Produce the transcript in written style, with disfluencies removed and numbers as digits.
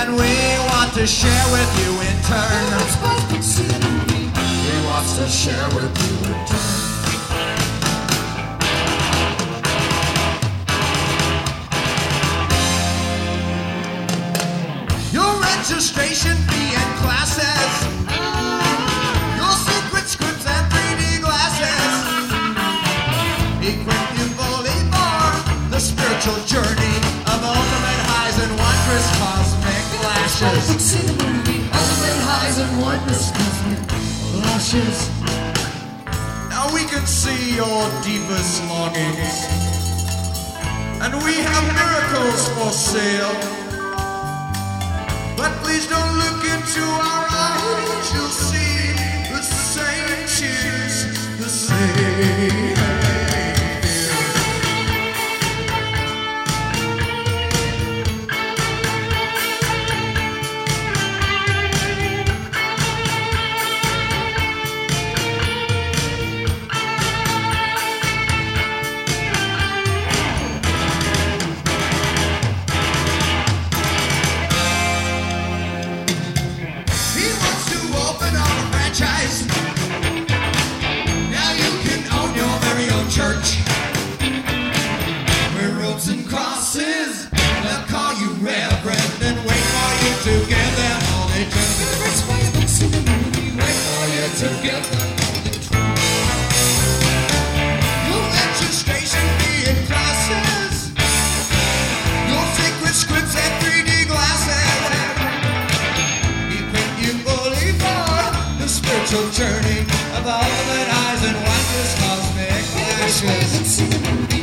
and we want to share with you in turn. He wants to share with you in turn. Your registration fee and classes, your secret scripts and 3D glasses, equip you fully for the spiritual journey of ultimate highs and wondrous cosmic flashes. See the movie, ultimate highs and wondrous cosmic flashes. Now we can see your deepest longings, and we have miracles for sale. But please don't look into our eyes, you'll see the same tears, the same. Now you can own your very own church. We're ropes and crosses, they'll call you reverend and wait for you to give them all they truth. That's why I don't see the movie, wait for you to give them all the truth. Your registration fee and classes, your secret scripts and 3D glasses, equip you fully for the spiritual journey of ultimate highs and wondrous cosmic flashes. See the movie.